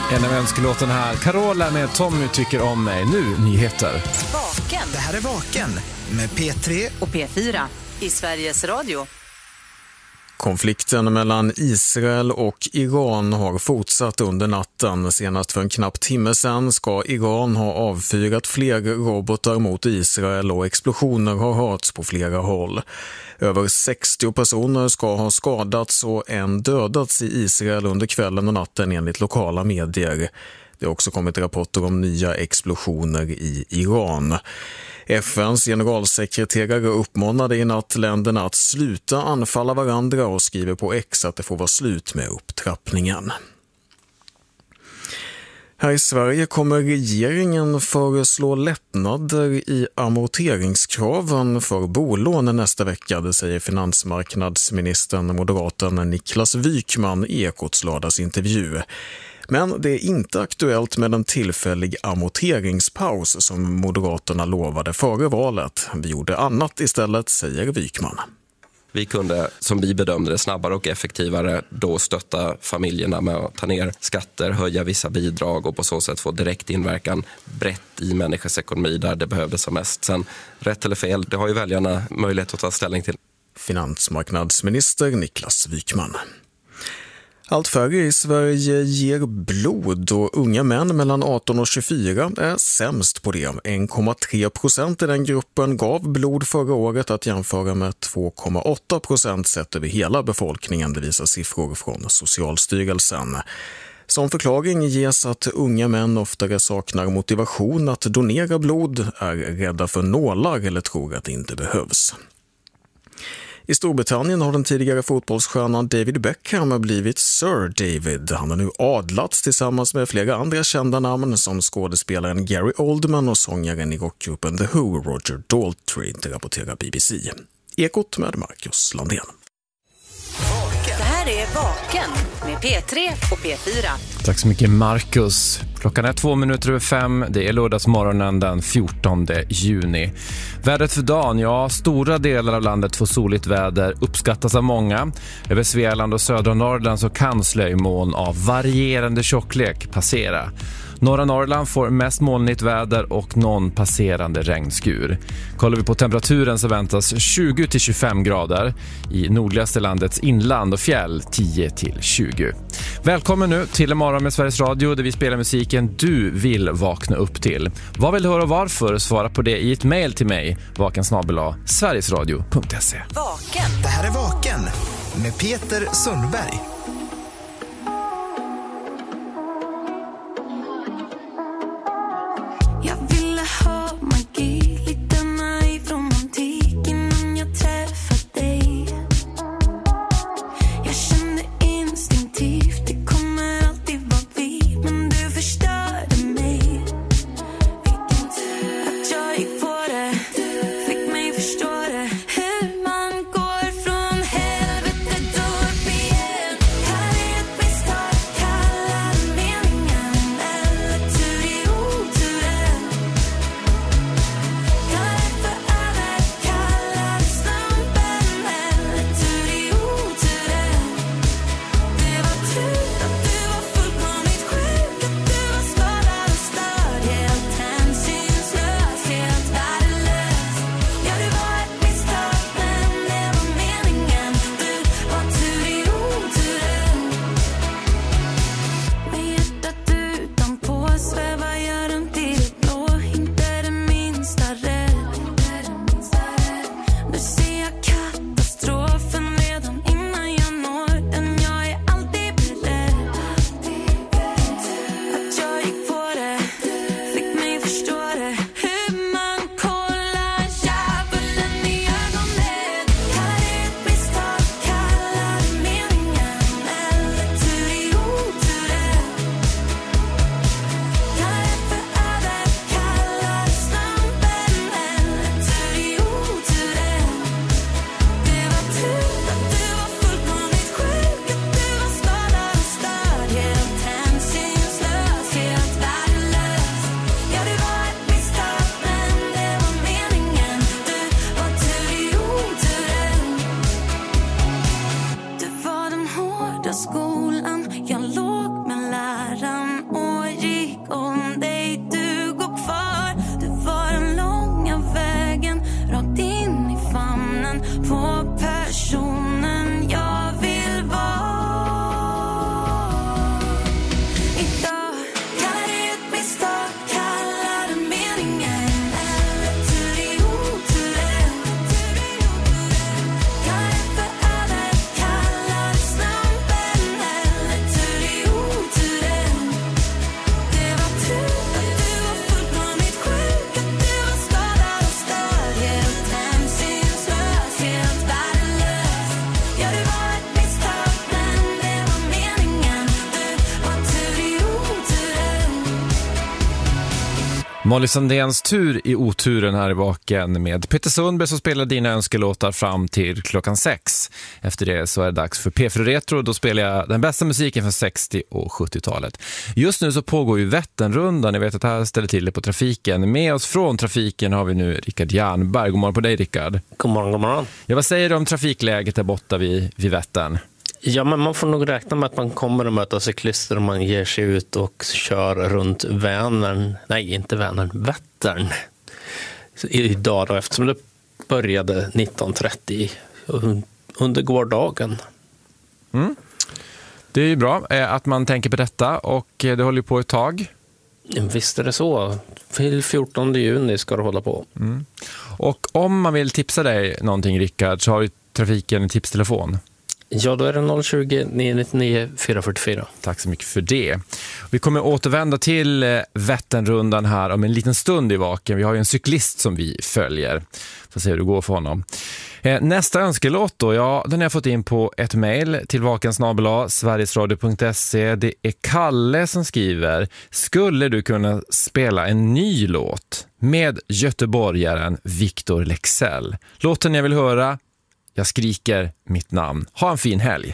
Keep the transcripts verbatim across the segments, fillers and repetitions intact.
En av önskelåten här. Carola med Tommy tycker om mig. Nu nyheter. Vaken. Det här är Vaken med P tre och P fyra i Sveriges Radio. Konflikten mellan Israel och Iran har fortsatt under natten. Senast för en knapp timme sedan ska Iran ha avfyrat fler robotar mot Israel och explosioner har hörts på flera håll. Över sextio personer ska ha skadats och en dödats i Israel under kvällen och natten enligt lokala medier. Det har också kommit rapporter om nya explosioner i Iran. F N:s generalsekreterare uppmanade i natt länderna att sluta anfalla varandra och skriver på X att det får vara slut med upptrappningen. Här i Sverige kommer regeringen föreslå lättnader i amorteringskraven för bolån nästa vecka, det säger finansmarknadsministern moderaten Niklas Wykman i Ekots lördagsintervju. Men det är inte aktuellt med en tillfällig amorteringspaus som Moderaterna lovade före valet. Vi gjorde annat istället, säger Wykman. Vi kunde, som vi bedömde det, snabbare och effektivare då stötta familjerna med att ta ner skatter, höja vissa bidrag och på så sätt få direkt inverkan brett i människors ekonomi där det behövdes som mest. Sen rätt eller fel, det har ju väljarna möjlighet att ta ställning till. Finansmarknadsminister Niklas Wykman. Allt färre i Sverige ger blod och unga män mellan arton och tjugofyra är sämst på det. en komma tre procent i den gruppen gav blod förra året att jämföra med två komma åtta procent sett över hela befolkningen, det visar siffror från Socialstyrelsen. Som förklaring ges att unga män oftare saknar motivation att donera blod, är rädda för nålar eller tror att det inte behövs. I Storbritannien har den tidigare fotbollsstjärnan David Beckham blivit Sir David. Han har nu adlats tillsammans med flera andra kända namn som skådespelaren Gary Oldman och sångaren i rockgruppen The Who, Roger Daltrey, rapporterar B B C. Ekot med Marcus Landén. Det här är Vaken med P tre och P fyra. Tack så mycket Marcus. Klockan är två minuter över fem. Det är lördagsmorgonen den fjortonde juni. Vädret för dagen, ja, stora delar av landet får soligt väder, uppskattas av många. Över Svealand och södra Norrland så kan slöjmoln av varierande tjocklek passera. Norra Norrland får mest molnigt väder och någon passerande regnskur. Kollar vi på temperaturen så väntas tjugo till tjugofem grader. I nordligaste landets inland och fjäll tio till tjugo. Välkommen nu till Morgon med Sveriges Radio där vi spelar musiken du vill vakna upp till. Vad vill du höra och varför? Svara på det i ett mejl till mig. vaken snabel-a sverigesradio punkt se. Vaken. Det här är Vaken med Peter Sundberg. Molly Sandéns tur i oturen här i baken med Peter Sundberg som spelar dina önskelåtar fram till klockan sex. Efter det så är det dags för P fyra Retro. Då spelar jag den bästa musiken från sextio- och sjuttiotalet. Just nu så pågår ju Vätternrundan. Jag vet att det här ställer till det på trafiken. Med oss från trafiken har vi nu Rickard Jernberg. God morgon på dig, Rickard. God morgon, god morgon. Ja, vad säger du om trafikläget där borta vid, vid Vättern? Ja, men man får nog räkna med att man kommer att möta cyklister om man ger sig ut och kör runt Vänern. Nej, inte Vänern, Vättern. Idag då, eftersom det började nitton trettio under gårdagen. Mm. Det är ju bra att man tänker på detta och det håller på ett tag. Visst är det så. Till fjortonde juni ska det hålla på. Mm. Och om man vill tipsa dig någonting, Rickard, så har ju trafiken en tipstelefon. Ja, då är det noll tjugo, nio nittionio, fyra fyrtiofyra. Tack så mycket för det. Vi kommer återvända till Vätternrundan här om en liten stund i vaken. Vi har ju en cyklist som vi följer. Får se hur det går för honom. Nästa önskelåt då, ja, den har jag fått in på ett mejl till vakensnabel-a sverigesradio punkt se. Det är Kalle som skriver: skulle du kunna spela en ny låt med göteborgaren Victor Lexell? Låten jag vill höra: Jag skriker mitt namn. Ha en fin helg.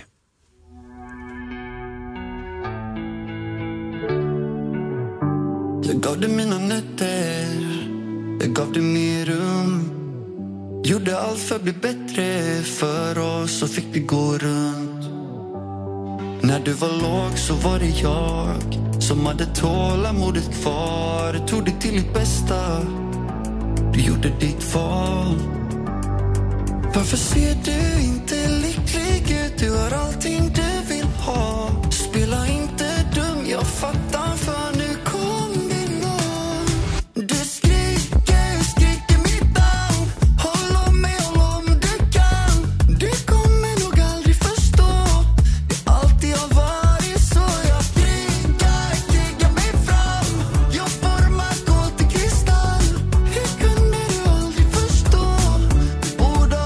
Jag gav dig mina nätter, jag gav dig mer rum. Gjorde allt för att bli bättre för oss och fick det gå runt. När du var låg så var det jag som hade tålamodet kvar. Tog dig till ditt bästa, du gjorde ditt val. Varför ser du inte lycklig ut? Du har allting du vill ha. Spela inte dum, jag fattar, för nu kom din nån. Du skriker, skriker mitt namn. Håll om mig, håll om du kan. Du kommer nog aldrig förstå. Det alltid har varit så. Jag krigar, krigar mig fram. Jag formar kol till kristall. Hur kunde du aldrig förstå? Borde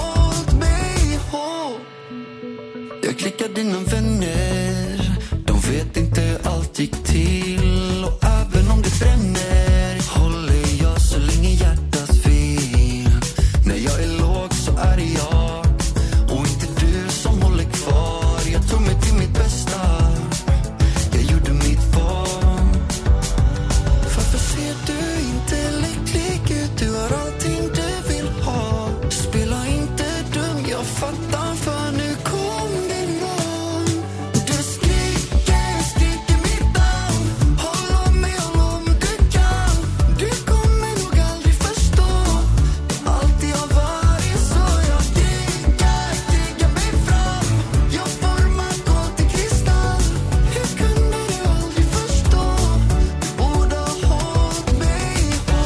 jag klickar dina vänner. De vet inte hur allt gick till. Och även om det bränner håller jag så länge hjärtat vill. När jag är låg så är det jag och inte du som håller kvar. Jag tog mig till mitt bästa, jag gjorde mitt val. Varför ser du inte lycklig ut? Du har allting du vill ha. Spela inte dum, jag fattar, för nu kom din nån. Du skriker, skriker mitt namn. Håll om mig, håll om du kan. Du kommer nog aldrig förstå. Det alltid har varit så. Jag krigar, krigar mig fram. Jag formar kol till kristall. Hur kunde du aldrig förstå? Du borde ha hållit mig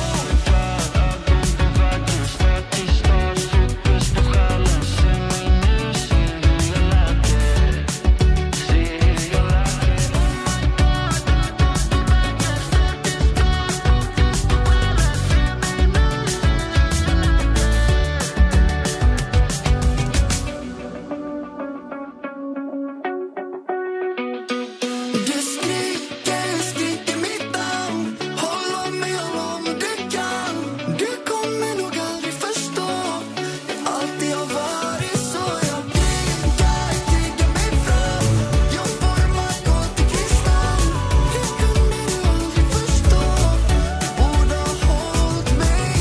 Du skriker, skriker mitt namn. Håll om mig, håll om du kan. Du kommer nog aldrig förstå. Det alltid har varit så. Jag krigar, krigar mig fram. Jag formar kol till kristall. Hur kunde du aldrig förstå? Du borde ha hållit mig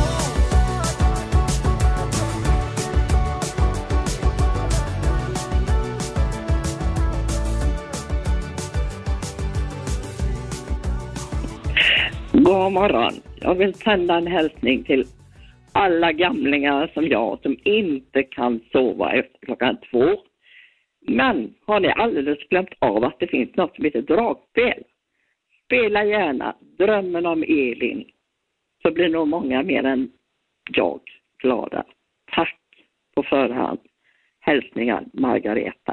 God morgon. Jag vill sända en hälsning till alla gamlingar som jag som inte kan sova efter klockan två. Men har ni alldeles glömt av att det finns något som heter dragspel? Spela gärna Drömmen om Elin, så blir nog många mer än jag glada. Tack på förhand. Hälsningar Margareta.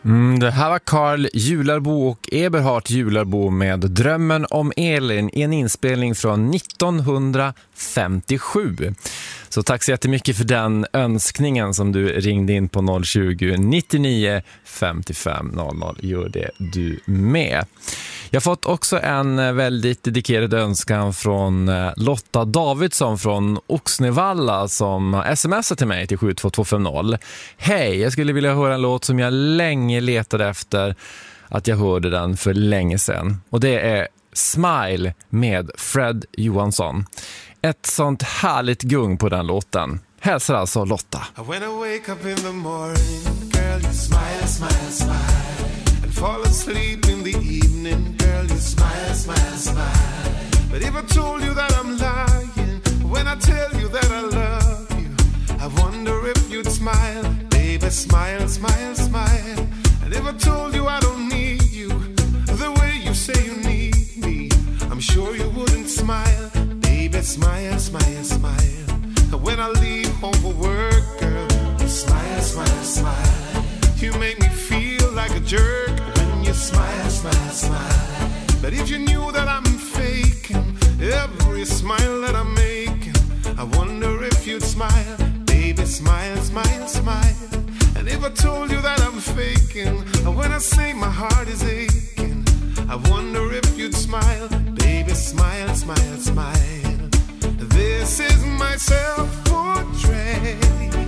Mm, det här var Carl Jularbo och Eberhard Jularbo med Drömmen om Elin i en inspelning från nittonhundrafemtiosju. Så tack så jättemycket för den önskningen som du ringde in på noll tjugo, nittionio, femtiofem noll noll. Gör det du med. Jag har fått också en väldigt dedikerad önskan från Lotta Davidsson från Oxnevalla som smsar till mig till sju två två fem noll. Hej, jag skulle vilja höra en låt som jag länge letade efter att jag hörde den för länge sedan. Och det är Smile med Fred Johansson. Ett sånt härligt gung på den låten. Hälsar alltså Lotta. When I wake up in the morning, girl, you smile, smile, smile. And fall asleep in the evening, girl, you smile, smile, smile. But if I told you that I'm lying, when I tell you that I love you, I wonder if you'd smile. Baby, smile, smile, smile. And if I told you I don't need you, the way you say you need me, I'm sure you wouldn't smile. Baby, smile, smile, smile. When I leave home for work, girl, you smile, smile, smile. You make me feel like a jerk when you smile, smile, smile. But if you knew that I'm faking every smile that I'm making, I wonder if you'd smile. Baby, smile, smile, smile. And if I told you that I'm faking when I say my heart is aching, I wonder if you'd smile. Baby, smile, smile, smile. This is my self-portrait,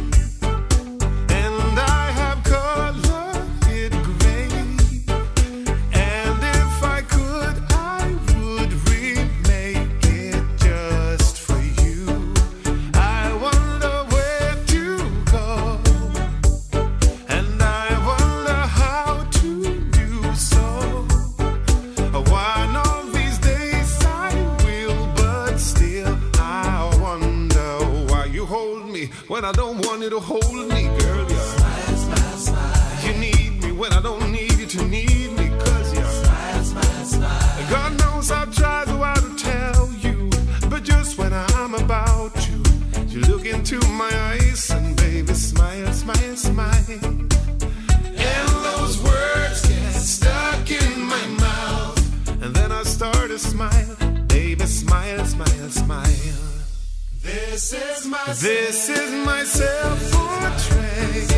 and I have colored it gray. And if I could, I would remake it just for you. I wonder where to go, and I wonder how to do so. One of these days I will, but still when I don't want you to hold me, girl, yeah. Smile, smile, smile. You need me when I don't need you to need me, cause you're smile, smile, smile. God knows I've tried so hard to tell you, but just when I'm about to, you look into my eyes and baby, smile, smile, smile. And those words get stuck in my mouth, and then I start to smile. Baby, smile, smile, smile. This is my this is my self-portrait,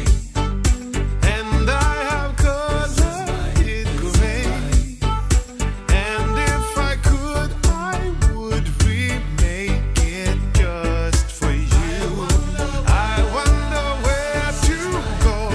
and I have colored it gray. And if I could, I would remake it just for you. I wonder where to go,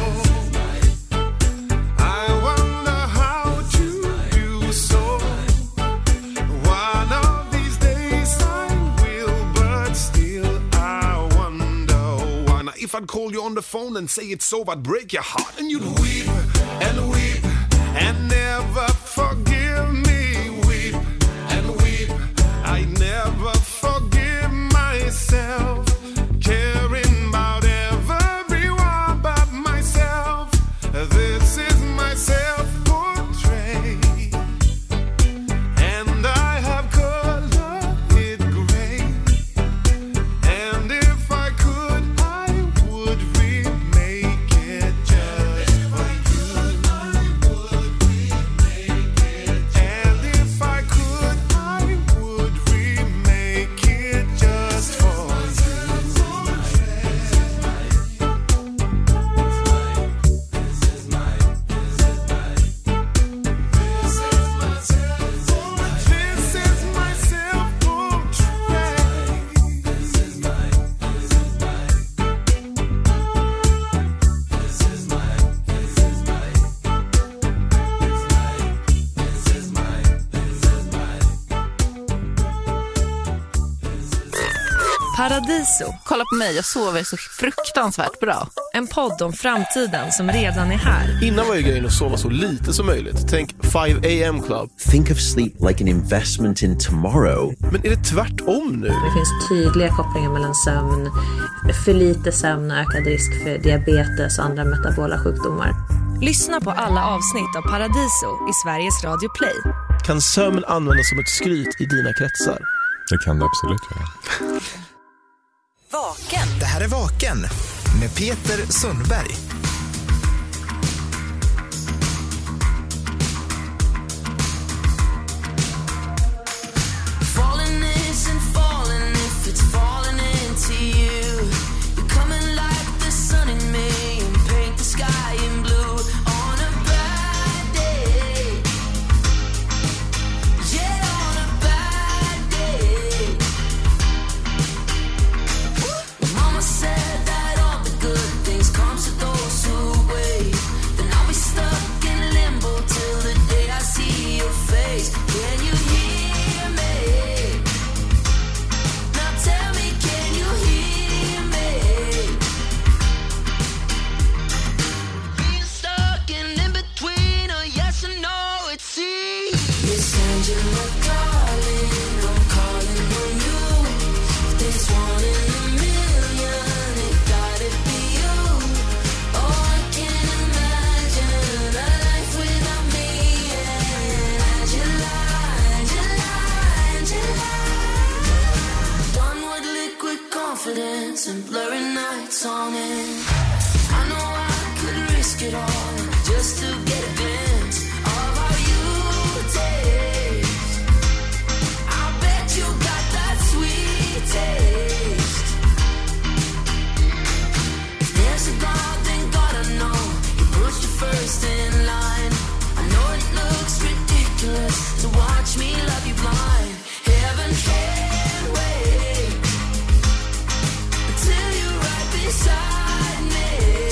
I wonder how to do so. One of these days I will, but still I wonder why. Now if I'd call you on the phone and say it's over, I'd break your heart and you'd weep and weep and never forgive me. Weep and weep, I'd never forgive myself, caring about everyone but myself. This is my self-portrait, and I have colored it gray. And if I could, I would remake it just for you. And if I could, I would remake it just for you. This is my self-portrait. Paradiso. Kolla på mig, jag sover så fruktansvärt bra. En podd om framtiden som redan är här. Innan var ju grejen att sova så lite som möjligt. Tänk five a m club. Think of sleep like an investment in tomorrow. Men är det tvärtom nu? Det finns tydliga kopplingar mellan sömn, för lite sömn och ökad risk för diabetes och andra metabola sjukdomar. Lyssna på alla avsnitt av Paradiso i Sveriges Radio Play. Kan sömn användas som ett skryt i dina kretsar? Det kan det absolut göra. Vaken. Det här är Vaken med Peter Sundberg. I know I could risk it all just to get a glimpse of how you taste. I bet you got that sweet taste. If there's a God, then God I know He puts you first in line. I know it looks ridiculous to watch me love you blind. Heaven can't wait until you're right beside me.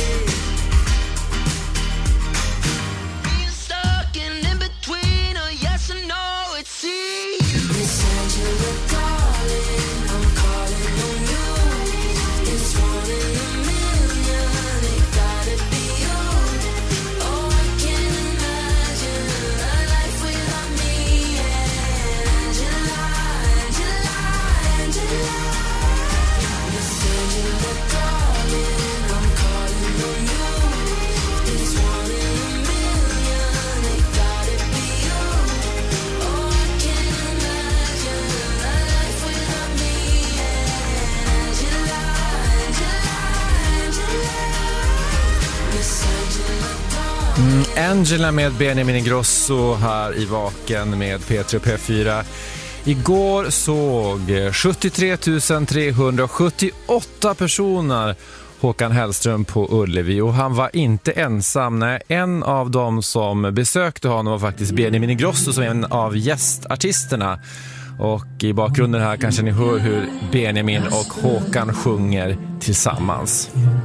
Being stuck in, in between a yes and no, it's see. Miss Angela, darling, I'm calling on you. It's one in a million, it gotta be you. Oh, I can't imagine a life without me. Angela, Angela, Angela. Miss Angela, darling, I'm calling on you. It's one in a million, it gotta be you. Oh, I can't imagine a life without me. Angela, Angela, Angela. Miss Angela, darling. Mm, Angela med Benjamin Ingrosso här i Vaken med P tre och P fyra. Igår såg sjuttiotre tusen trehundrasjuttioåtta personer Håkan Hellström på Ullevi, och han var inte ensam. Nej, en av dem som besökte honom var faktiskt Benjamin Ingrosso som är en av gästartisterna. Och i bakgrunden här kanske ni hör hur Benjamin och Håkan sjunger tillsammans.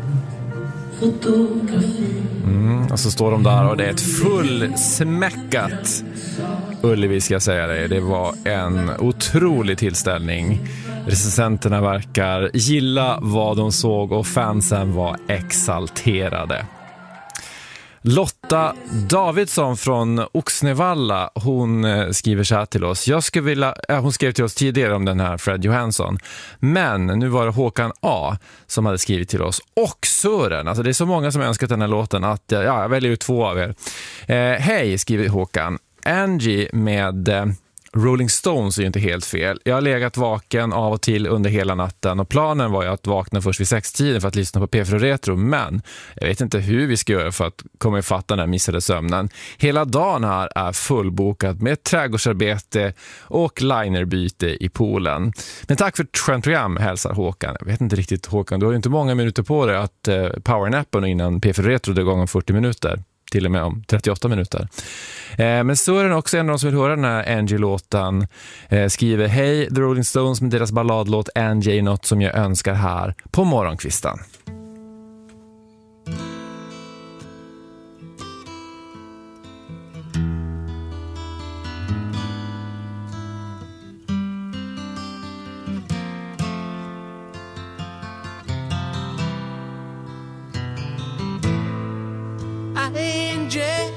Mm, och så står de där och det är ett fullsmäckat Ullevi, ska jag säga det. Det var en otrolig tillställning. Recensenterna verkar gilla vad de såg och fansen var exalterade. Lotta Davidsson från Oxnevalla, hon skriver så här till oss. Jag skulle vilja, äh, hon skrev till oss tidigare om den här Fred Johansson. Men nu var det Håkan A som hade skrivit till oss. Och Sören, alltså det är så många som önskat den här låten att ja, jag väljer ut två av er. Eh, Hej, skriver Håkan. Angie med eh, Rolling Stones är ju inte helt fel. Jag har legat vaken av och till under hela natten och planen var ju att vakna först vid sextiden för att lyssna på P fyra Retro, men jag vet inte hur vi ska göra för att komma ifatt den här missade sömnen. Hela dagen här är fullbokat med trädgårdsarbete och linerbyte i poolen. Men tack för ett skönt program, hälsar Håkan. Jag vet inte riktigt, Håkan, du har ju inte många minuter på dig att eh, powernappa innan P fyra Retro drar igång om fyrtio minuter. Till och med om trettioåtta minuter. Eh, men Sören också, en av de som vill höra den här Angie-låten, eh, skriver: Hej, The Rolling Stones med deras balladlåt Angie är något som jag önskar här på morgonkvisten. Angie,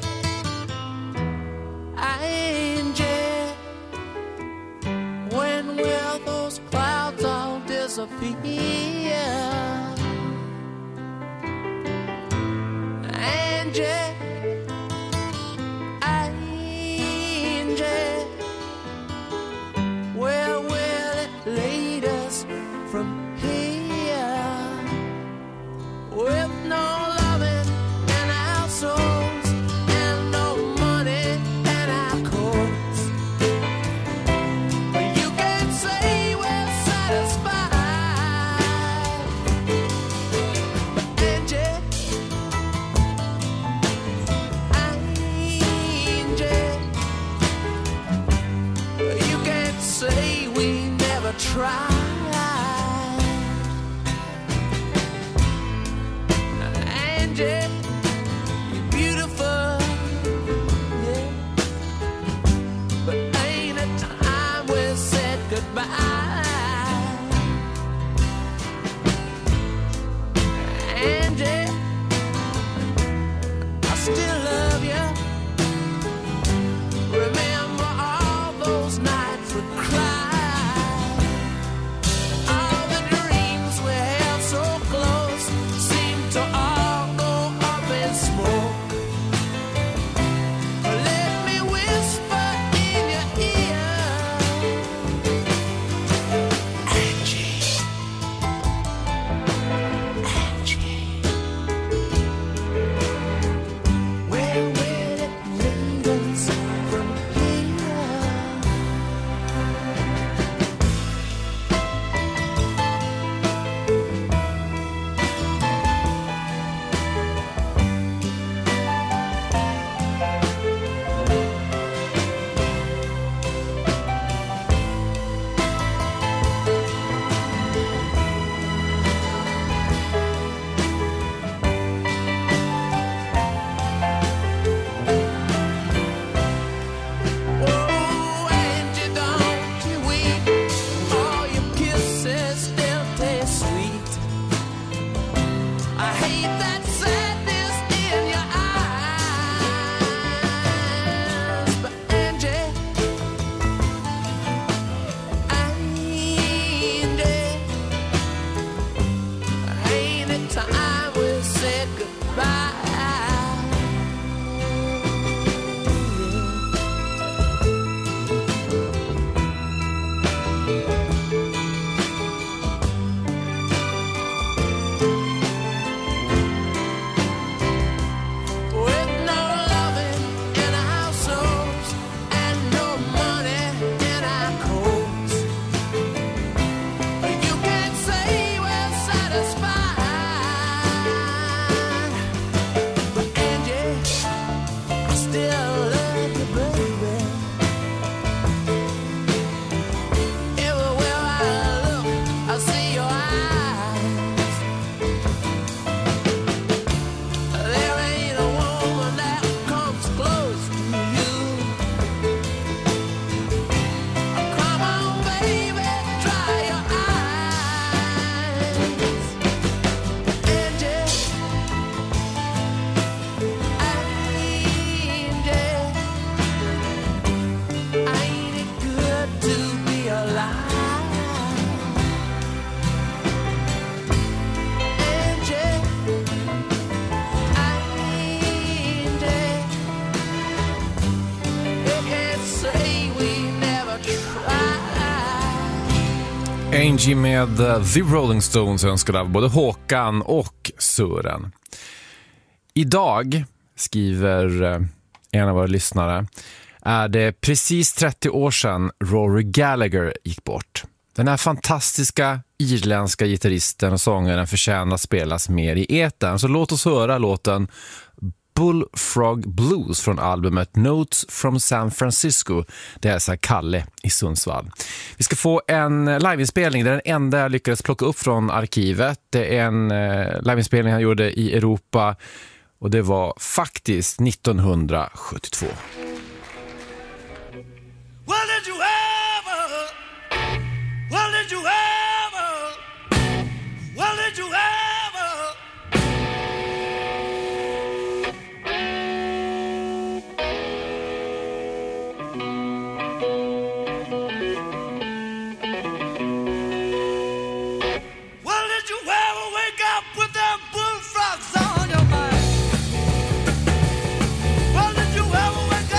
Angie, when will those clouds all disappear? Angie, Angie, where will it lead us from here? With no loving in our souls and no money in our coats, you can say we're satisfied. Angie, Angie, you can't say we never tried. Angie, you're beautiful, yeah, but ain't a time we said goodbye. Angie, I still love you. Remember all those nights we cried. All the dreams we held so close seemed to all go up in smoke. Let me whisper in your ear, Angie, Angie. Angie med The Rolling Stones önskade av både Håkan och Sören. Idag, skriver en av våra lyssnare, är det precis trettio år sedan Rory Gallagher gick bort. Den här fantastiska irländska gitarristen och sångaren förtjänar att spelas mer i etern. Så låt oss höra låten Bullfrog Blues från albumet Notes from San Francisco. Det är så här Kalle i Sundsvall. Vi ska få en liveinspelning. Det är den enda jag lyckades plocka upp från arkivet. Det är en eh, liveinspelning han gjorde i Europa och det var faktiskt nittonhundrasjuttiotvå. Well, did you ever? Well, did you ever? Well, did you ever? Well, did you ever wake up with them bullfrogs on your mind? Well, did you ever wake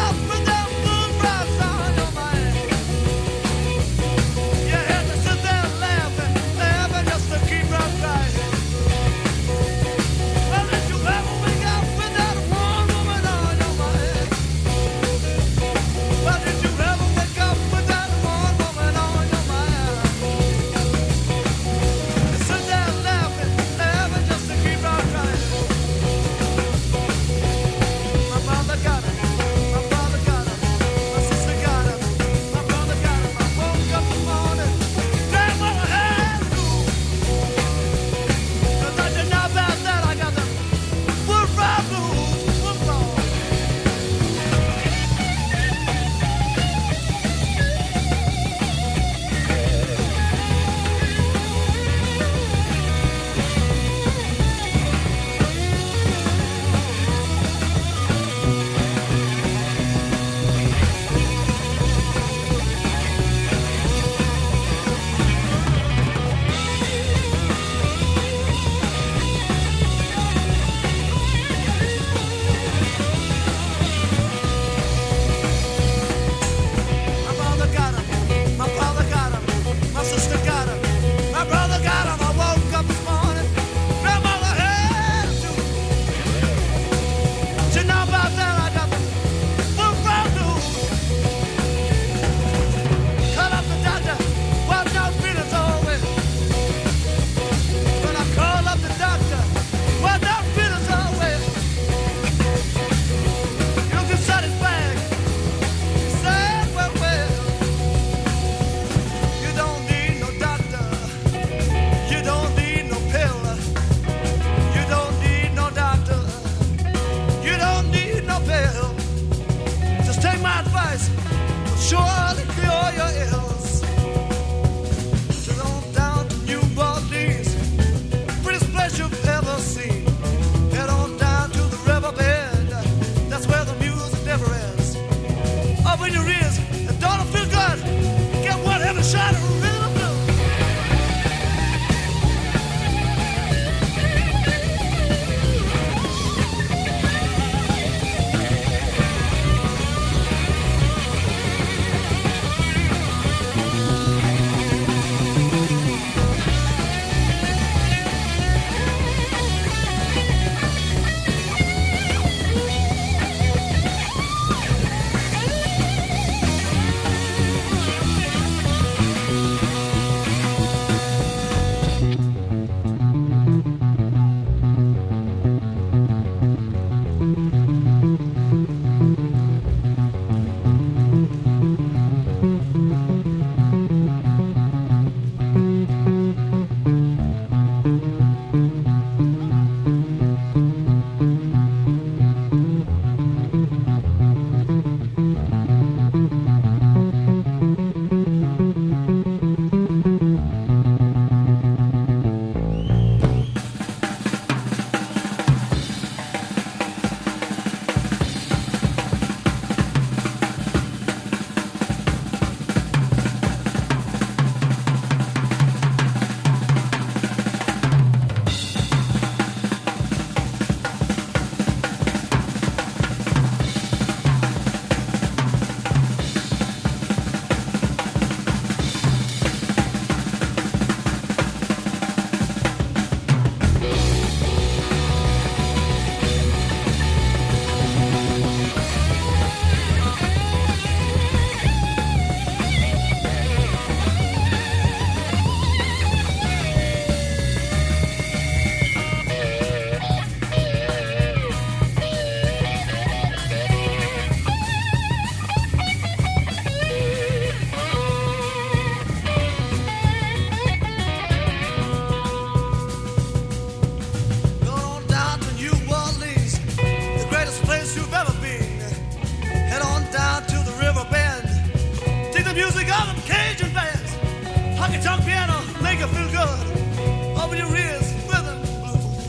good over your ears, rhythm blues.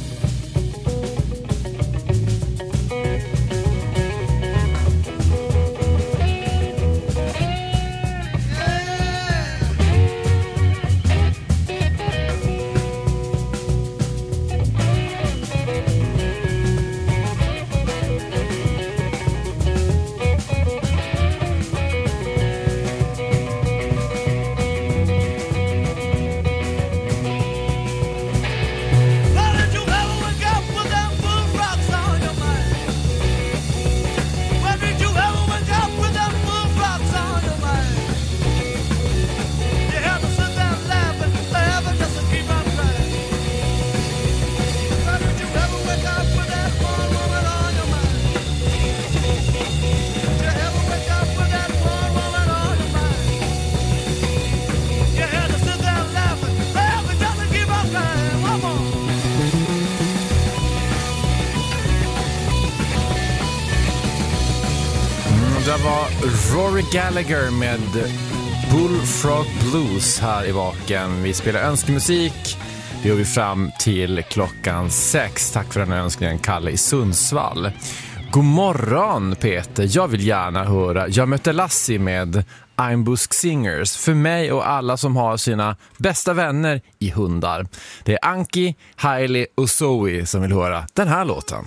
Det var Rory Gallagher med Bullfrog Blues här i Vaken. Vi spelar önskemusik. Det gör vi fram till klockan sex. Tack för den önskningen, Kalle i Sundsvall. God morgon Peter, jag vill gärna höra Jag mötte Lassie med I'm Busk Singers för mig och alla som har sina bästa vänner i hundar. Det är Anki, Hailey och Zoe som vill höra den här låten.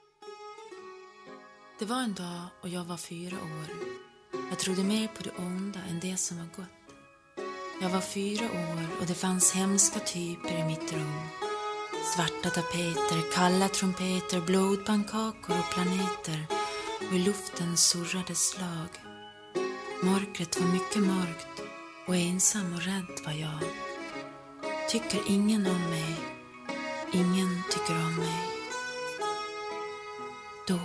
Det var en dag och jag var fyra år. Jag trodde mer på det onda än det som var gott. Jag var fyra år och det fanns hemska typer i mitt rum. Svarta tapeter, kalla trumpeter, blodpannkakor och planeter. Och i luften surrade slag. Mörkret var mycket mörkt och ensam och rädd var jag. Tycker ingen om mig. Ingen tycker om mig. Då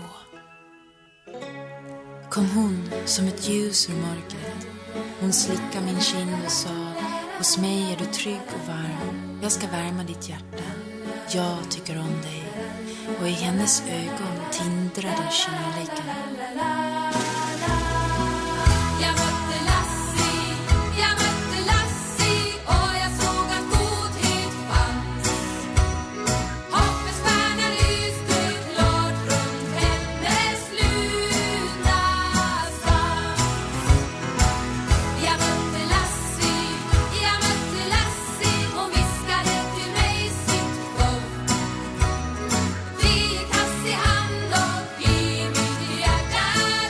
kom hon som ett ljus ur mörkret. Hon slickade min kind och sa: hos mig är du trygg och varm. Jag ska värma ditt hjärta. Jag tycker om dig. Och i hennes ögon tindrade kärleken. Jag mötte Lassie, jag mötte Lassie och jag såg att godhet fanns. Hoppets stjärna lyste klart runt hennes luna svans. Jag mötte Lassie, jag mötte Lassie, hon viskade till mig sitt hopp. Vi gick hand i hand och i mitt hjärta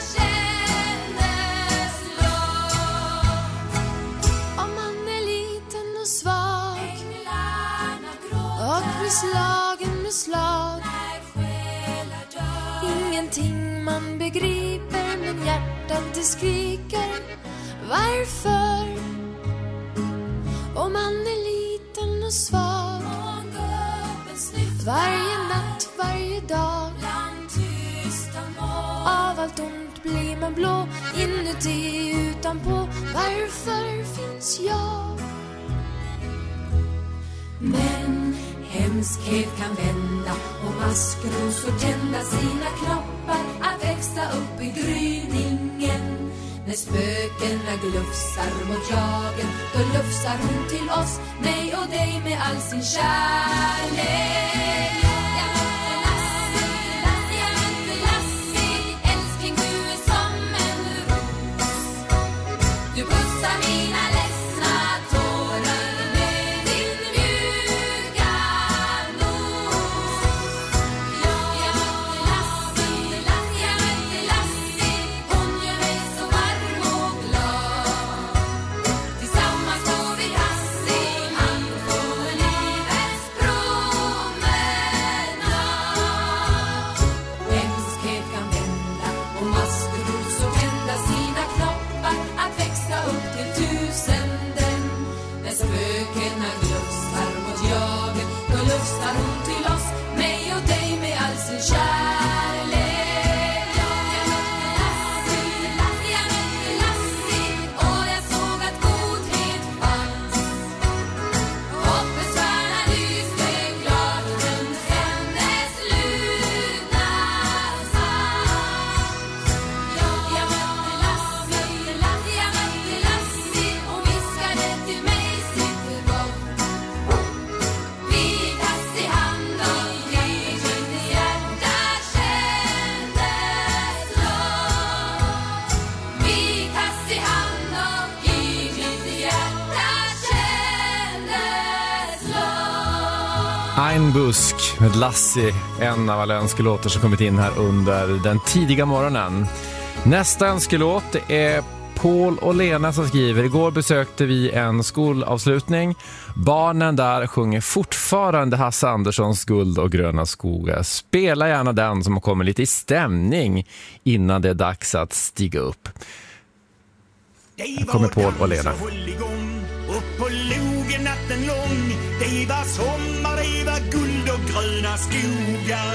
kändes lov. Om man är liten och svag och blir slagen med slag, ingenting man begriper, men hjärtat det skriker. Varför? Om man är liten och svag, varje natt, varje dag, av allt ont blir man blå, inuti utanpå. Varför finns jag? Men hemskhet kan vända och maskrosor tända sina knoppar att växa upp i gryningen. När spökena glufsar mot jagen, då lufsar hon till oss, mig och dig med all sin kärlek. Jag mötte Lassie, jag mötte Lassie, älskling du är som en ros. Du pussar mina ledsna tårar med din mjuka nos. Jag mötte Lassie, jag mötte Lassie, hon gör mig så varm och glad. Tillsammans går vi tass i hand på livets promenad. Regnbusk med Lassie, en av alla önskelåtar som kommit in här under den tidiga morgonen. Nästa önskelåt är Paul och Lena som skriver: igår besökte vi en skolavslutning. Barnen där sjunger fortfarande Hasse Anderssons Guld och gröna skogar. Spela gärna den som kommer lite i stämning innan det är dags att stiga upp. Här kommer Paul och Lena. Upp på logen natten lång. Det var sommar, det var guld och gröna skogar.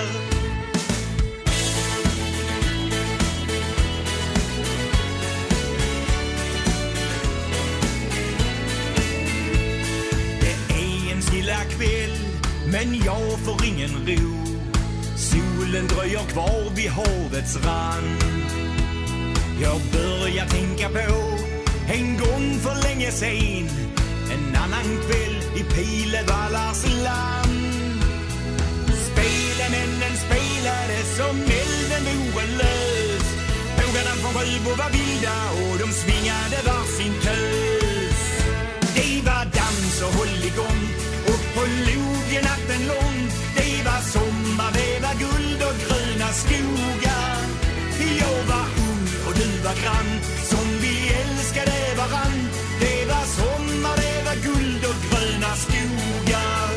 Det är en stilla kväll, men jag får ingen ro. Solen dröjer kvar vid havets rand. Jag börjar tänka på en gång för länge sen, en annan kväll i Pilevallars land. Spelemännen spelade som elden vore lös. Fåglarna från Sjöbo var vilda och de svingade varsin tös. Det var dans och hålligång upp på logen natten lång. Det var sommar, det var guld och gröna skogar. Jag var ung och du var grann, som vi älskade varann. Det var sommar, det var guld och gröna skogar.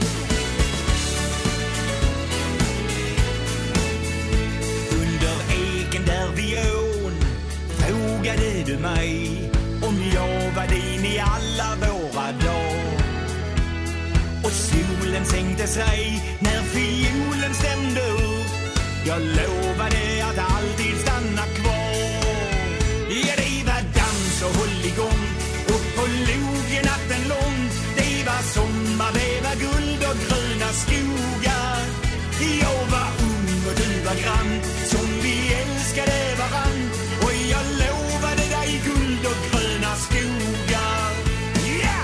Under eken där vid ån frågade du mig om jag var din i alla våra dagar. Och solen sänkte sig när fiolen stämde upp. Jag lovade att alltid stanna kvar. Ja, det var dans och hålligång upp på logen natten lång. Det var sommar, det var guld och gröna skogar. Jag var ung och du var grann, som vi älskade varann. Och jag lovade dig guld och gröna skogar. Ja!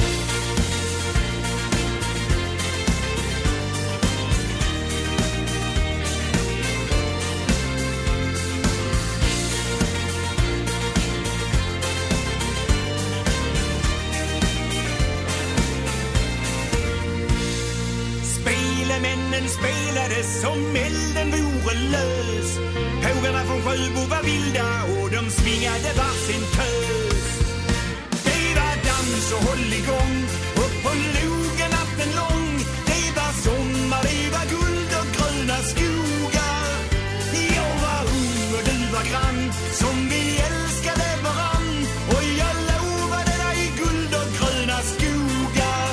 Männen spelade som elden vore lös. Fåglarna från Sjöbo var vilda och de svingade varsin tös. Det var dans och hålligång upp på logen natten lång. Det var sommar, det var guld och gröna skogar. Jag var ung och du var grann, som vi älskade varann. Och jag lovade dig guld och gröna skogar.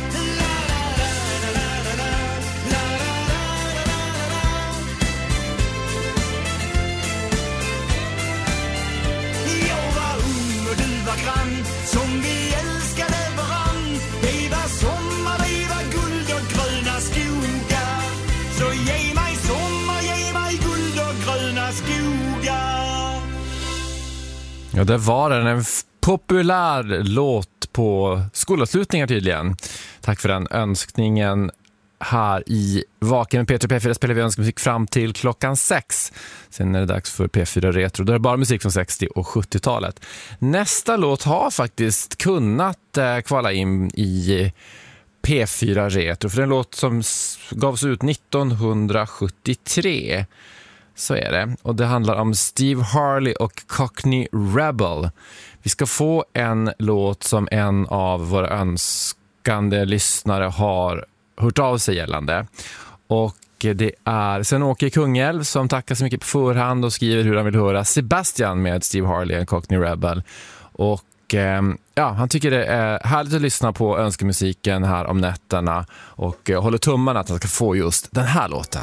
Grann, som vi älskade varann. Det var sommar, det var guld och gröna skogar. Så ge mig sommar, ge mig guld och gröna skogar. Ja, det var en, en populär låt på skolavslutningar tydligen. Tack för den önskningen. Här i Vaken med P tre P fyra spelar vi önskmusik fram till klockan sex. Sen är det dags för P fyra Retro. Då är det bara musik från sextio- och sjuttiotalet. Nästa låt har faktiskt kunnat eh, kvala in i P fyra Retro. För det är en låt som gavs ut nittonhundrasjuttiotre. Så är det. Och det handlar om Steve Harley och Cockney Rebel. Vi ska få en låt som en av våra önskande lyssnare har hört av sig gällande. Och det är Sven-Åke Kungälv som tackar så mycket på förhand och skriver hur han vill höra Sebastian med Steve Harley och Cockney Rebel. Och eh, ja, han tycker det är härligt att lyssna på önskemusiken här om nätterna och eh, håller tummarna att han ska få just den här låten.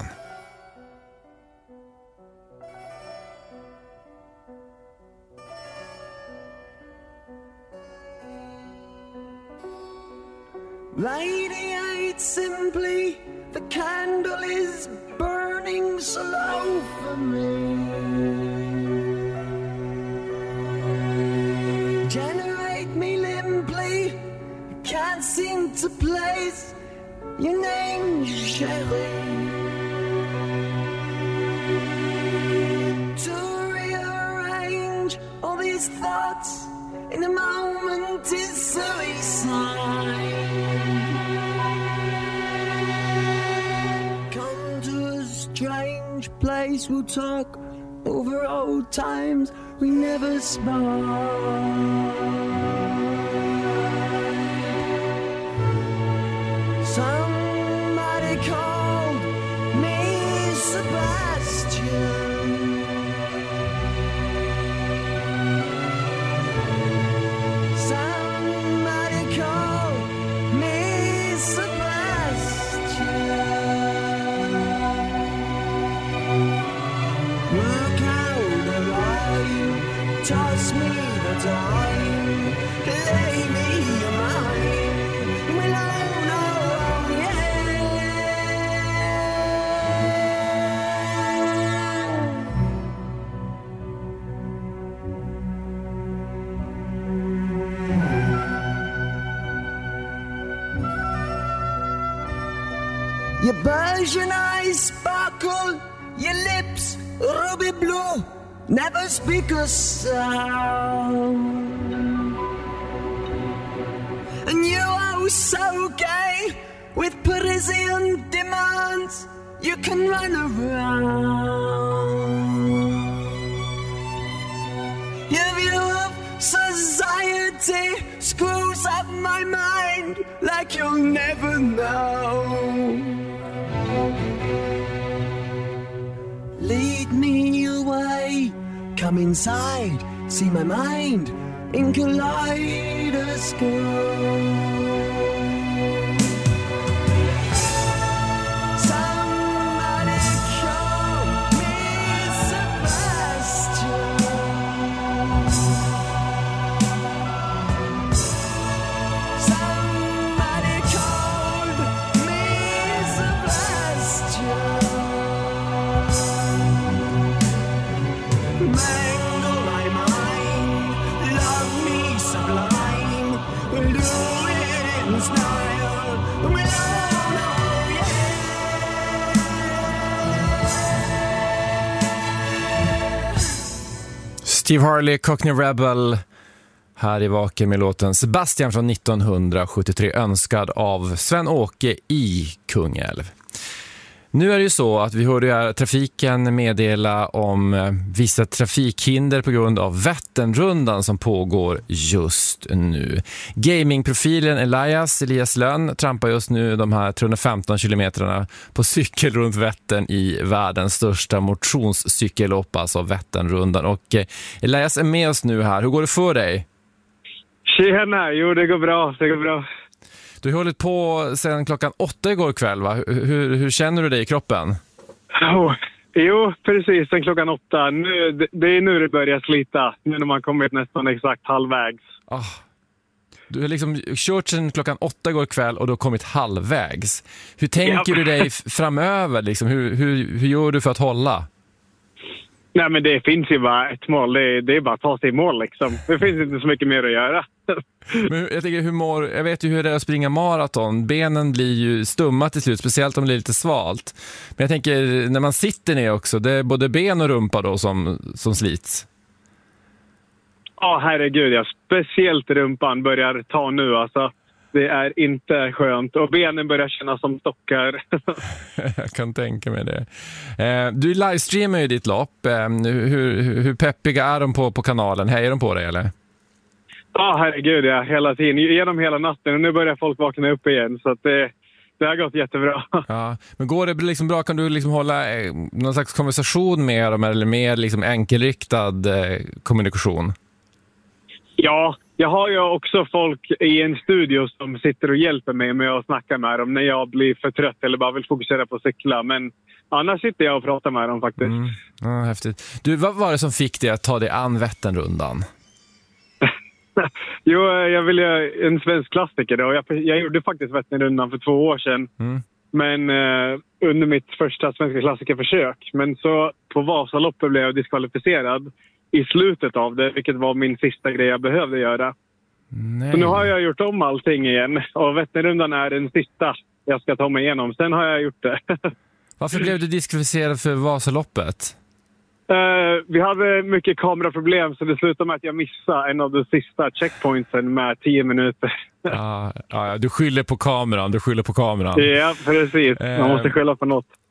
Lady, ain't simply, the candle is burning slow for me. Generate me limply, can't seem to place your name, Sherry. To rearrange all these thoughts in a moment is suicide. strange place. We'll talk over old times we never spoke. Somebody called me Sebastian. Somebody called me Sebastian. Work out the line, toss me the time, lay me your mind. Well, I know, yeah. Your Persian eyes sparkle, your lips ruby blue, never speak a sound. And you are so gay with Parisian demands, you can run around. Your view of society screws up my mind like you'll never know. Lead me away, come inside, see my mind in kaleidoscope. Somebody call me Sebastian. Somebody called me Sebastian. Mangle my mind, love me sublime. We'll do it in style. We'll all know, yeah. Steve Harley, Cockney Rebel, här i Vaken med låten Sebastian från nittonhundrasjuttiotre, önskad av Sven-Åke i Kungälv. Nu är det ju så att vi hörde här trafiken meddela om eh, vissa trafikhinder på grund av Vätternrundan som pågår just nu. Gamingprofilen Elias, Elias Lönn trampar just nu de här trehundrafemton kilometrarna på cykel runt Vättern i världens största motionscykellopp, alltså Vätternrundan. Och eh, Elias är med oss nu här. Hur går det för dig? Tjena, jo det går bra, det går bra. Du har hållit på sedan klockan åtta igår kväll, va? Hur, hur känner du dig i kroppen? Oh, jo, precis, sedan klockan åtta. Nu, det, det är nu det börjar slita, nu när man kommit nästan exakt halvvägs. Oh. Du har liksom kört sedan klockan åtta igår kväll och du har kommit halvvägs. Hur tänker ja. du dig framöver? Liksom? Hur, hur, hur gör du för att hålla? Nej, men det finns ju bara ett mål. Det är, det är bara att ta sig i mål liksom. Det finns inte så mycket mer att göra. Men jag tänker, hur mår, jag vet ju hur det är att springa maraton. Benen blir ju stumma till slut, speciellt om det är lite svalt. Men jag tänker, när man sitter ner också, det är både ben och rumpa då som, som slits. Ja, herregud. Ja. Speciellt rumpan börjar ta nu alltså. Det är inte skönt. Och benen börjar kännas som stockar. Jag kan tänka mig det. Eh, du livestreamar ju ditt lopp. Eh, hur, hur peppiga är de på, på kanalen? Hejar de på dig eller? Ja, herregud ja. Hela tiden. Genom hela natten. Och nu börjar folk vakna upp igen. Så att det, det har gått jättebra. Ja, men går det liksom bra? Kan du liksom hålla eh, någon slags konversation med dem? Eller mer liksom enkelriktad eh, kommunikation? Ja, jag har ju också folk i en studio som sitter och hjälper mig med att snacka med dem när jag blir för trött eller bara vill fokusera på att cykla. Men annars sitter jag och pratar med dem faktiskt. Mm. Ja, häftigt. Du, vad var det som fick dig att ta dig an Vätternrundan? Jo, jag vill ju en svensk klassiker då. Jag, jag gjorde faktiskt Vätternrundan för två år sedan. Mm. Men eh, under mitt första svenska klassikerförsök. Men så på Vasaloppet blev jag diskvalificerad i slutet av det, vilket var min sista grej jag behövde göra. Nej. Så nu har jag gjort om allting igen. Och Vätternrundan är den sista jag ska ta mig igenom. Sen har jag gjort det. Varför blev du diskvalificerad för Vasaloppet? Uh, vi hade mycket kameraproblem så det slutade med att jag missade en av de sista checkpointsen med tio minuter. ah, ah, du skyller på kameran, du skyller på kameran. Ja, precis. Man måste skylla på något.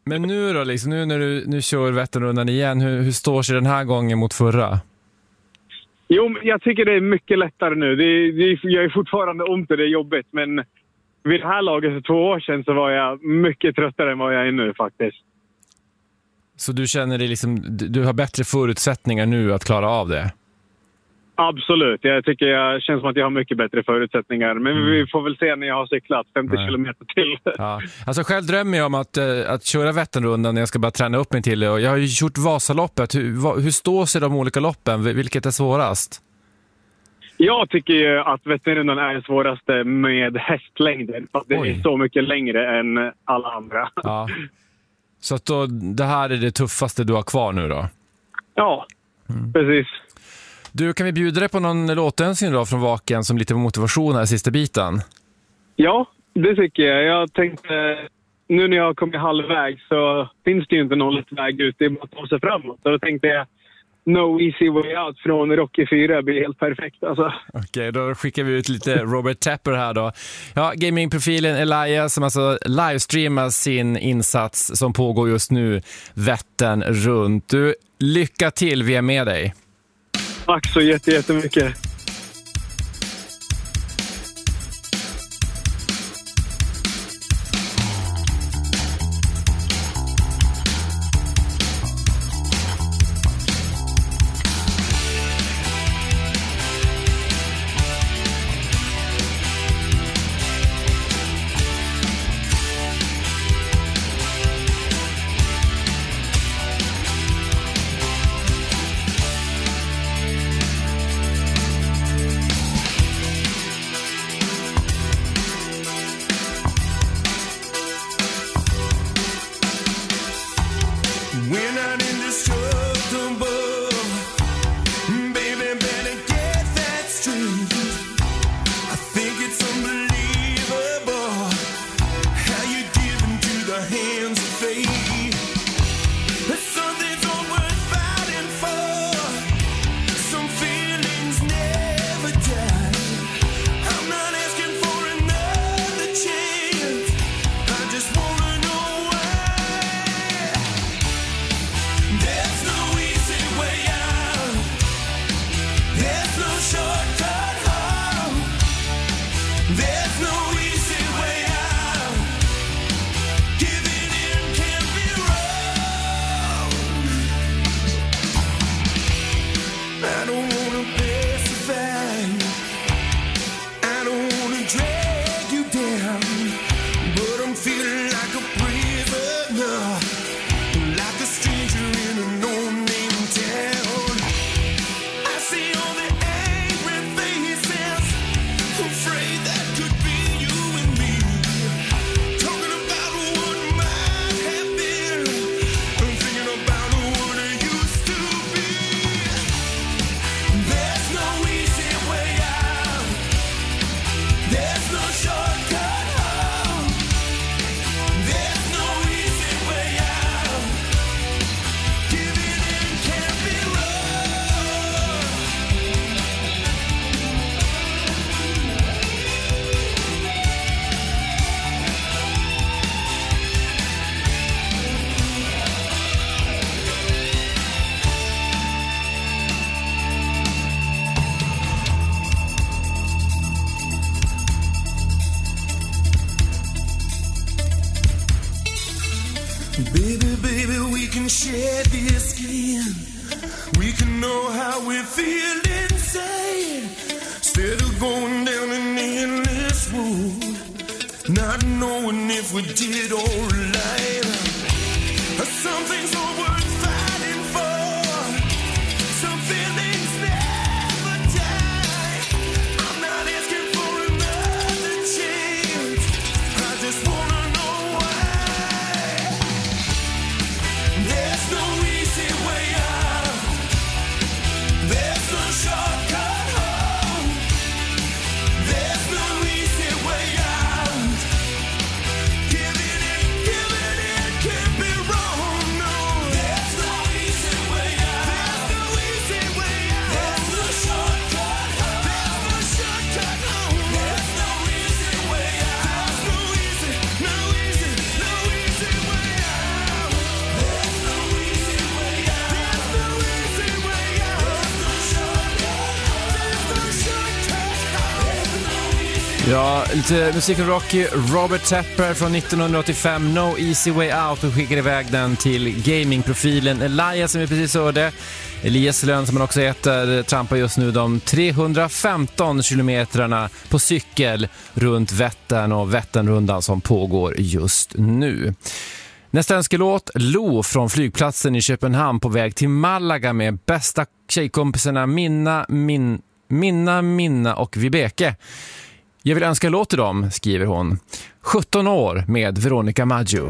Men nu då, liksom, nu när du nu kör Vätternrundan igen, hur, hur står sig den här gången mot förra? Jo, men jag tycker det är mycket lättare nu. Det, det, jag är fortfarande ont och det är jobbigt, men vid det här laget för två år sedan så var jag mycket tröttare än vad jag är nu faktiskt. Så du känner dig liksom, du har bättre förutsättningar nu att klara av det? Absolut. Jag tycker jag känns som att jag har mycket bättre förutsättningar. Men mm. vi får väl se när jag har cyklat femtio Nej. kilometer till. Ja. Alltså själv drömmer jag om att, att köra Vätternrundan när jag ska bara träna upp mig till det. Och jag har ju kört Vasaloppet. Hur, hur står sig de olika loppen? Vilket är svårast? Jag tycker ju att Vätternrundan är det svåraste med hästlängden. För att det Oj. är så mycket längre än alla andra. Ja. Så att då, det här är det tuffaste du har kvar nu då? Ja, mm. precis. Du, kan vi bjuda dig på någon låtönskning då från Vaken som lite motivation här i sista biten? Ja, det tycker jag. Jag tänkte, nu när jag har kommit halvväg så finns det ju inte någon lätt väg ut. Det är bara att ta sig framåt. Så då tänkte jag, No Easy Way Out från Rocky fyra blir helt perfekt. Alltså. Okej, då skickar vi ut lite Robert Tapper här då. Ja, gamingprofilen Elias som alltså livestreamar sin insats som pågår just nu, Vättern runt. Du, lycka till, vi är med dig. Tack så jätte, jättemycket. Baby, baby, we can share this skin. We can know how we feel inside. Instead of going down an endless road, not knowing if we did all right. Some things are worth fighting for. Some feelings never die. I'm not asking for another chance. I just wanna know why. There's no easy way out. There's no shortcut home. There's no easy way out. Giving in, giving in can't be wrong, no. There's no easy way out. There's no easy way out. There's no shortcut home. There's no shortcut home. There's no easy way out. There's no easy, no easy, no easy way out. Ja, lite musik och rocky. Robert Tepper från nittonhundraåttiofem, No Easy Way Out, och skickar iväg den till gamingprofilen Elias som vi precis hörde. Elias Lönn, som han också heter, trampar just nu de trehundrafemton kilometrarna på cykel runt Vättern och Vätternrundan som pågår just nu. Nästa önskelåt, Lo från flygplatsen i Köpenhamn på väg till Malaga med bästa tjejkompisarna Minna, Min, Minna, Minna och Vibeke. Jag vill önska låt till dem, skriver hon. sjutton år med Veronica Maggio.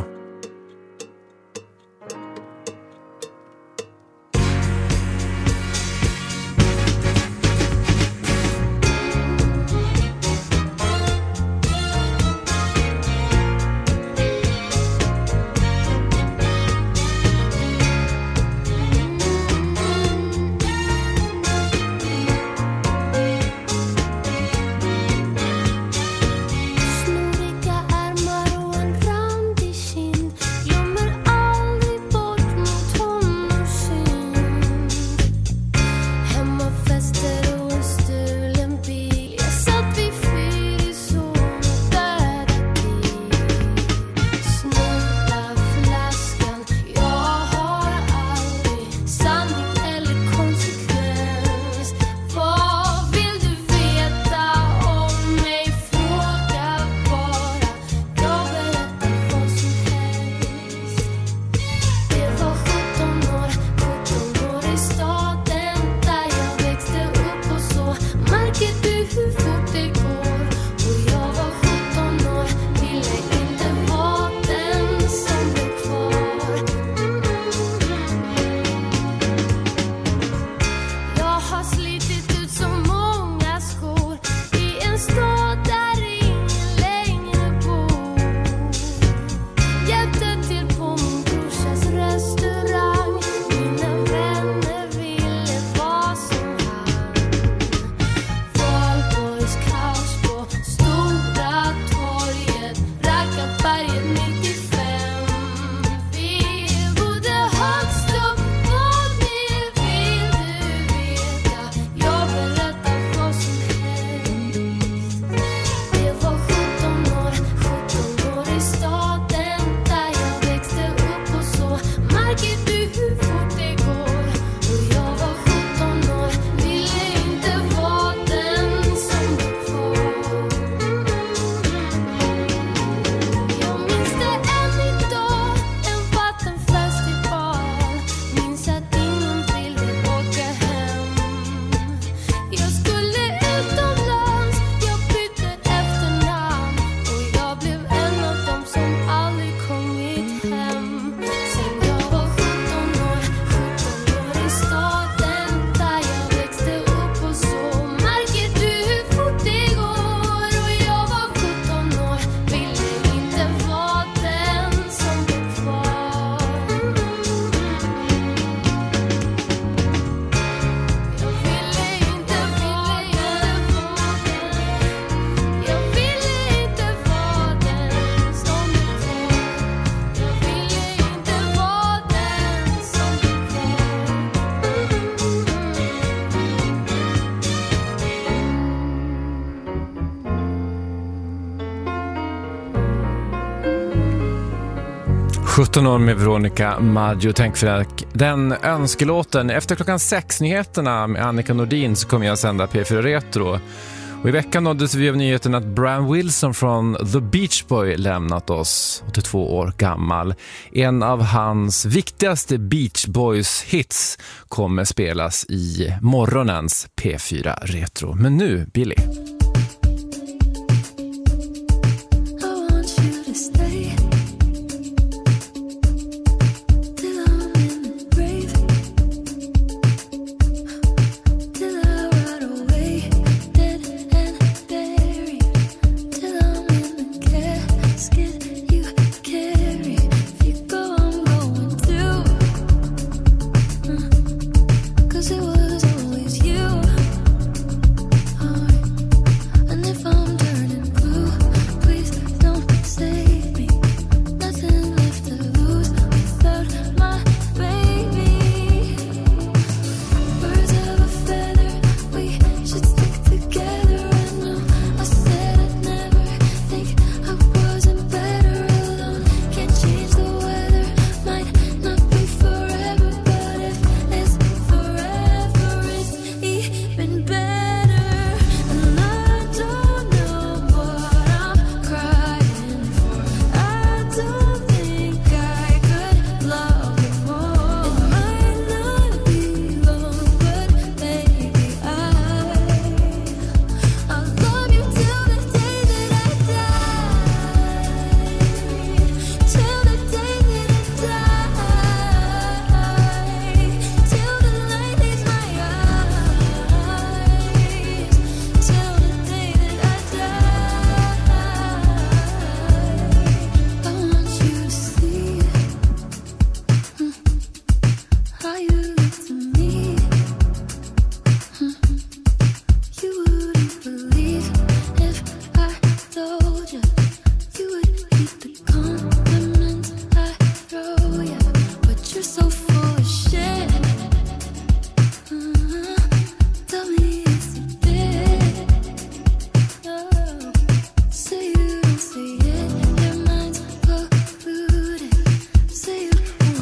sjutton år med Veronica Maggio. Tänk för den önskelåten. Efter klockan sex nyheterna med Annika Nordin så kommer jag sända P fyra Retro. Och i veckan nåddes vi av nyheten att Brian Wilson från The Beach Boy lämnat oss, åttiotvå år gammal. En av hans viktigaste Beach Boys hits kommer spelas i morgonens P fyra Retro. Men nu, Billy. Cause it was always you.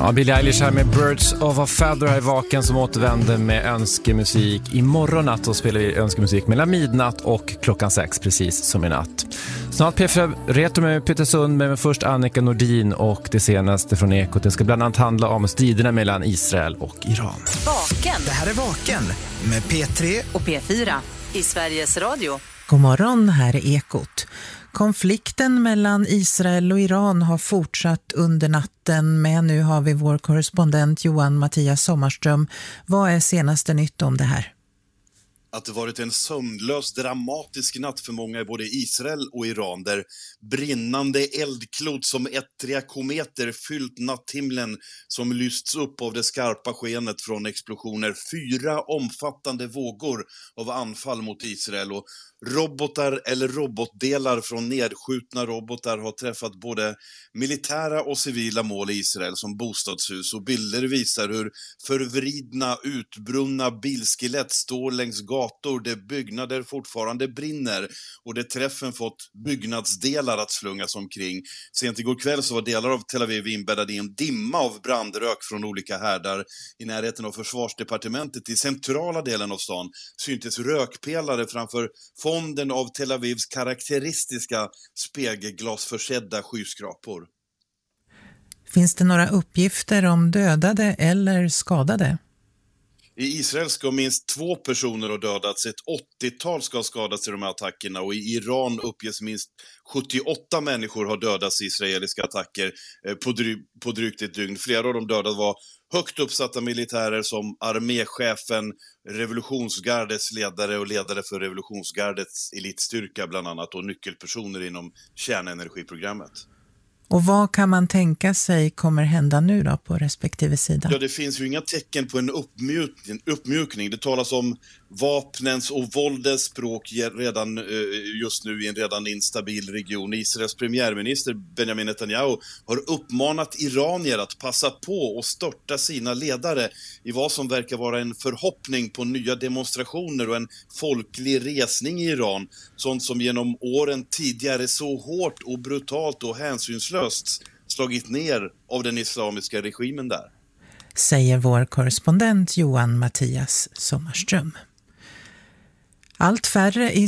Ja, Billie Eilish här med Birds of a Feather här i Vaken som återvänder med önskemusik. Imorgon natt så spelar vi önskemusik mellan midnatt och klockan sex, precis som i natt. Snart P fyra Retro med Peter Sundberg, men först Annika Nordin och det senaste från Ekot. Det ska bland annat handla om striderna mellan Israel och Iran. Vaken. Det här är Vaken med P tre Och P fyra i Sveriges Radio. God morgon, här är Ekot. Konflikten mellan Israel och Iran har fortsatt under natten, men nu har vi vår korrespondent Johan Mattias Sommarström. Vad är senaste nytt om det här? Att det varit en sömnlös, dramatisk natt för många i både Israel och Iran, där brinnande eldklot som ettriga kometer fyllt natthimlen som lysts upp av det skarpa skenet från explosioner. Fyra omfattande vågor av anfall mot Israel, och robotar eller robotdelar från nedskjutna robotar har träffat både militära och civila mål i Israel som bostadshus, och bilder visar hur förvridna, utbrunna bilskelett står längs gator där byggnader fortfarande brinner och där träffen fått byggnadsdelar att slungas omkring. Sent igår kväll så var delar av Tel Aviv inbäddade i en dimma av brandrök från olika härdar. I närheten av försvarsdepartementet i centrala delen av stan syntes rökpelare framför fonden av Tel Avivs karaktäristiska spegelglasförsedda skyskrapor. Finns det några uppgifter om dödade eller skadade? I Israel ska minst två personer ha dödats, ett åttiotal ska ha skadats i de här attackerna, och i Iran uppges minst sjuttioåtta människor har dödats i israeliska attacker på, dry- på drygt ett dygn. Flera av de dödade var högt uppsatta militärer som arméchefen, revolutionsgardets ledare och ledare för revolutionsgardets elitstyrka bland annat, och nyckelpersoner inom kärnenergiprogrammet. Och vad kan man tänka sig kommer hända nu då på respektive sida? Ja, det finns ju inga tecken på en uppmjukning. uppmjukning. Det talas om vapnens och våldets språk redan just nu i en redan instabil region. Israels premiärminister Benjamin Netanyahu har uppmanat iranier att passa på och störta sina ledare i vad som verkar vara en förhoppning på nya demonstrationer och en folklig resning i Iran. Sånt som genom åren tidigare så hårt och brutalt och hänsynslöst slagit ner av den islamiska regimen där. Säger vår korrespondent Johan Mattias Sommarström. Allt färre i